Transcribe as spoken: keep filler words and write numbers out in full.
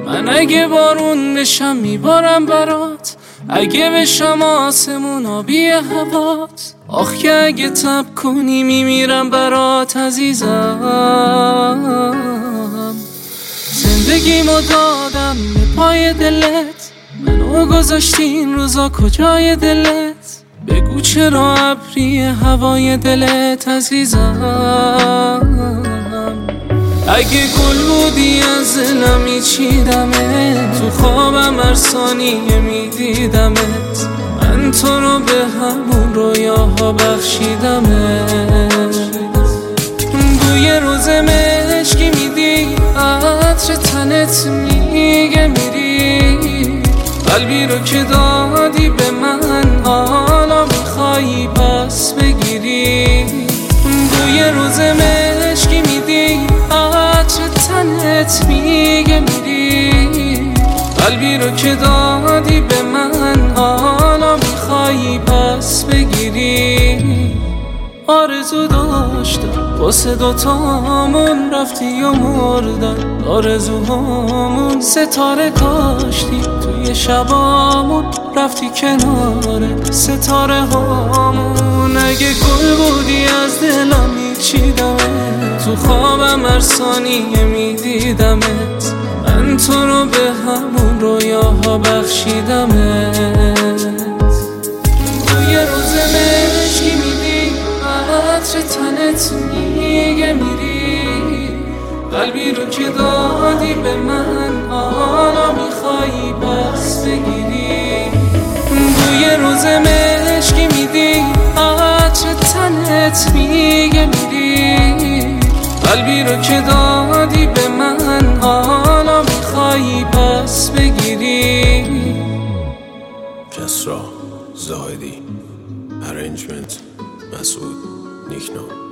من اگه بارون بشم میبارم برات، اگه بشم آسمون آبی هوات. آخ که اگه تب کنی میمیرم برات عزیزم. زندگیمو دادم به پای دلت، منو گذاشتی این روزا کجای دلت؟ بگو چرا ابری هوای دلت عزیزم. اگه گل بودی از دلم میچیدمت، تو خوابم هر ثانیه میدیدمت. من تو رو به همون رویاها بخشیدمت. بوی روز مشکی میدی، عطر تنت میگه میری. قلبی رو که دادی به من، حالا میخوایی پس بگیری. بوی روز مشکی میدی، عطر تنت میگه میری. قلبی رو که دادی به من، حالا میخوایی پس بگیری. آرزو داشتم واسه دوتامون، رفتی و مردن آرزوهامون. ستاره کاشتی توی شبامون، رفتی کنار ستاره هامون. اگه گل بودی از دلم میچیدمت، تو خوابم هر ثانیه میدیدمت. من تو رو به همون رویاها بخشیدمت. توی روز مشکی میدی، عطر تنت میگه میری. قلبی رو که دادی به من، حالا میخوایی پس بگیری. بوی روز مشکی میدی، عطر تنت میگه میری. قلبی رو که دادی به من، حالا میخوایی پس بگیری. کسرا زاهدی، ارنجمنت مسعود نیکنام.